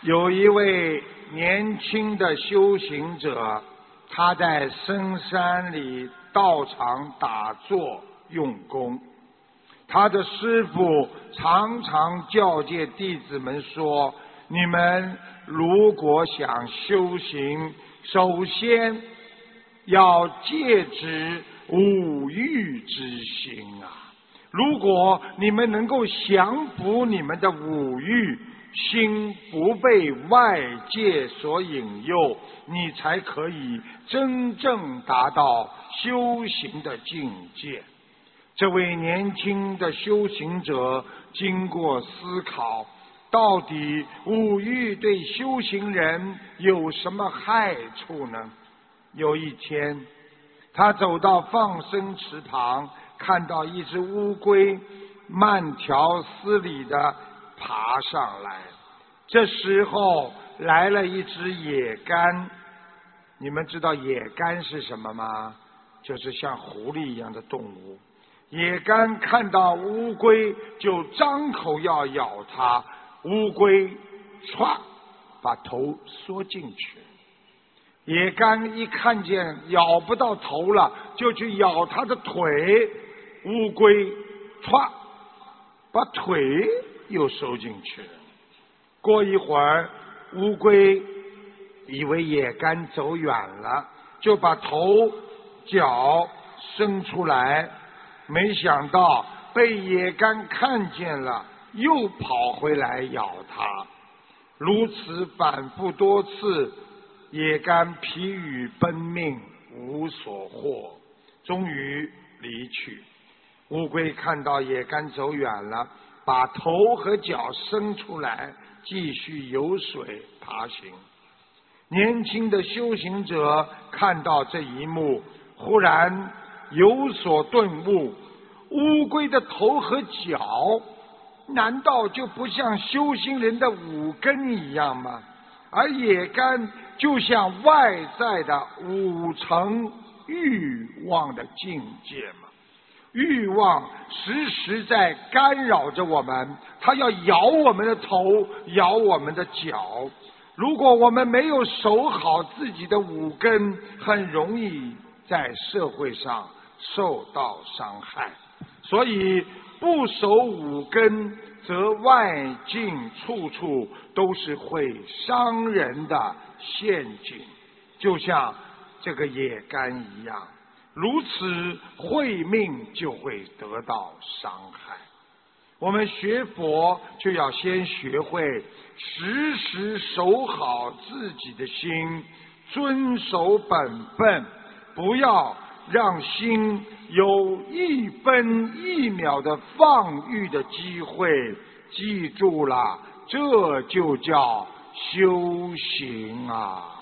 有一位年轻的修行者，他在深山里道场打坐用功。他的师父常常教诫弟子们说，你们如果想修行，首先要戒止五欲之心啊！如果你们能够降服你们的五欲，心不被外界所引诱，你才可以真正达到修行的境界。这位年轻的修行者经过思考，到底五欲对修行人有什么害处呢？有一天，他走到放生池旁，看到一只乌龟慢条斯理地爬上来。这时候来了一只野干。你们知道野干是什么吗？就是像狐狸一样的动物。野干看到乌龟就张口要咬它，乌龟唰把头缩进去。野干一看见咬不到头了，就去咬它的腿，乌龟唰把腿又收进去了。过一会儿，乌龟以为野干走远了，就把头脚伸出来，没想到被野干看见了，又跑回来咬它。如此反复多次，野干疲于奔命，无所获，终于离去。乌龟看到野干走远了，把头和脚伸出来，继续游水爬行。年轻的修行者看到这一幕，忽然有所顿悟，乌龟的头和脚难道就不像修行人的五根一样吗？而野干就像外在的五层欲望的境界嘛。欲望时时在干扰着我们，它要咬我们的头，咬我们的脚。如果我们没有守好自己的五根，很容易在社会上受到伤害。所以不守五根，则外境处处都是会伤人的陷阱，就像这个野干一样，如此慧命就会得到伤害。我们学佛就要先学会时时守好自己的心，遵守本分，不要让心有一分一秒的放逸的机会。记住了，这就叫修行啊。